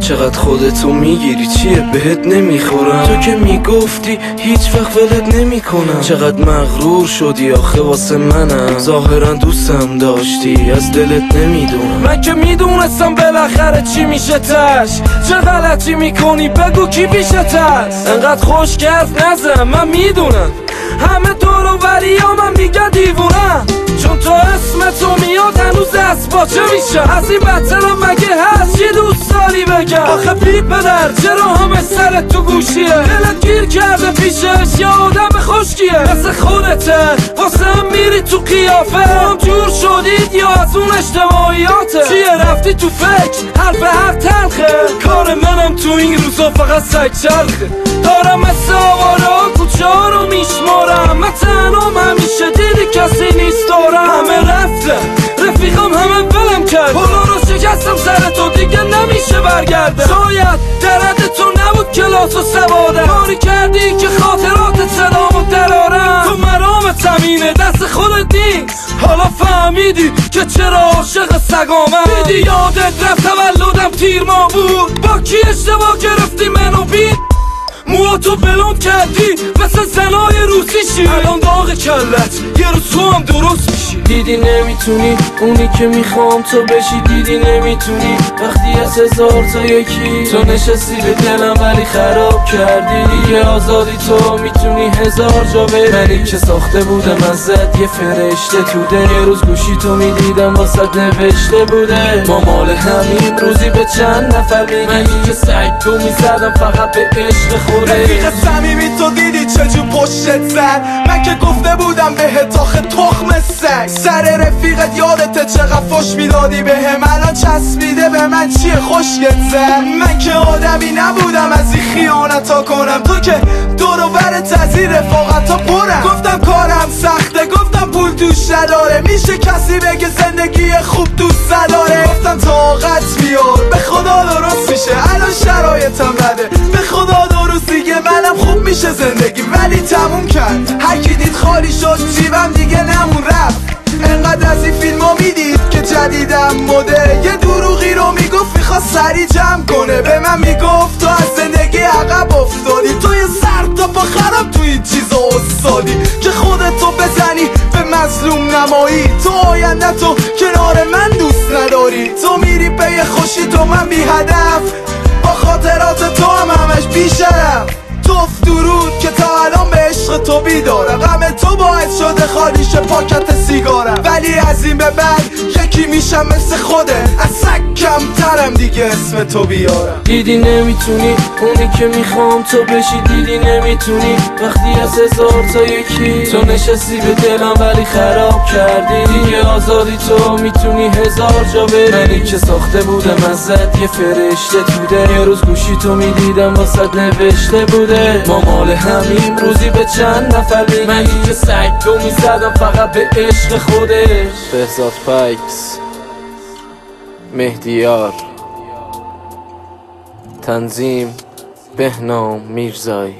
چقدر خودتو میگیری چیه بهت نمیخورم؟ تو که میگفتی هیچ وقت ولت نمیکنم. چقدر مغرور شدی آخه واسه منم، ظاهرا دوستم داشتی از دلت نمیدونم. من که میدونستم بالاخره چی میشه تش، چه غلطی میکنی بگو کی پیشت هست. انقدر خوش حرف نزن من میدونم همه دور و بریا من میگن دیوونم، چون تو اسم تو میاد هنوز اسباچه میشه. از این بدترم مگه هست چی دوست داری بگم؟ آخه بی پدر چرا همه سرت تو گوشیه؟ دلت گیر کرده پیشش یا آدم خشکیه؟ مثل خودته واسه هم میری تو قیافه، هم جور شدید یا از اون اشتباهیاته؟ چیه رفتی تو فکر حرف حق تلخه؟ کار منم تو این روزا فقط سگ چرخه. دارم مثل آوارا کوچه ها رو میشمارم، من تنام همیشه دیدی کسی نیست دارم. همه رفتن رفیقم همه بلم کرد، پلا رو شکستم سر تو دیگه نمیشه برگرده. شاید درد تو نبود کلاس و سوادم، کاری کردی که خاطرات صدامو درارم. تو مرامت زمینه دست خودت نیست، حالا فهمیدی که چرا عاشق سگامم. دیدی یادت رفت تولدم تیر ما بود، با کی اشتباه گرفتی منو بید؟ موهاتو بلوند کردی مثل زنای روسیشی، الان داغ کلت یه روز تو هم درست میشی. دیدی نمیتونی اونی که میخوام تو بشی، دیدی نمیتونی وقتی از هزار تا یکی تو نشستی به دلم ولی خراب کردی. دیگه آزادی تو میتونی هزار جا بری، منی که ساخته بودم ازت یه فرشته تو دل. یه روز گوشی تو میدیدم واسه نوشته بوده ما مال همین روزی به چند نفر میگی. منی که سگ تو میزدم فقط به عشق خودت. رفیق صمیمی تو دیدی چجور پشتت زد، من که گفته بودم بهت آخه تخم سگ. سر رفیقت یادته چقدر فش میدادی بهم، الان چسبیده به من چیه خوشگت زد. من که آدمی نبودم از این خیانتا کنم، تو که دور و برت از این رفاقتا پرم. گفتم کارم سخته، گفتم پول توش نداره، میشه کسی بگه زندگی خوب دوست نداره. گفتم طاقت بیار به خدا درست میشه، الان شرایطم بده به خدا درست دیگه منم خوب میشه زندگی. ولی تموم کرد هر کی دید خالی شد جیبم دیگه نمون رفت. انقدر از این فیلم ها میدید که جدیدم مده، یه دروغی رو میگفت میخواست سری جمع کنه. به من میگفت تو از زندگی عقب افتادی، تو یه سر تا پا خراب تو این چیزا استادی که خودتو بزنی به مظلوم نمایی. تو آینده تو کنار من دوست نداری، تو میری پی خوشی تو من بی هدف، با خاطرات تو هم همش بی شرف. توف درود که تا الان به عشق تو بیدارم، غم تو باعث شده خالی شه پاکت سیگارم. ولی از این به بعد یکی میشم مثل خوده، از سگ کمترم دیگه اسم تو بیارم. دیدی نمیتونی اونی که میخوام تو بشی، دیدی نمیتونی وقتی از هزار تا یکی تو نشستی به دلم ولی خراب کردی. دیگه آزادی تو میتونی هزار جا بری، منی که ساخته بودم ازت یه فرشته تو دل. یه روز گوشی تو میدیدم واسه نوشته بوده ما مال همین روزی به چند نفر میگی. منی که سگ تو میزدم فقط به عشق خودش. بهزاد پایکس، مهدیار، تنظیم بهنام میرزایی.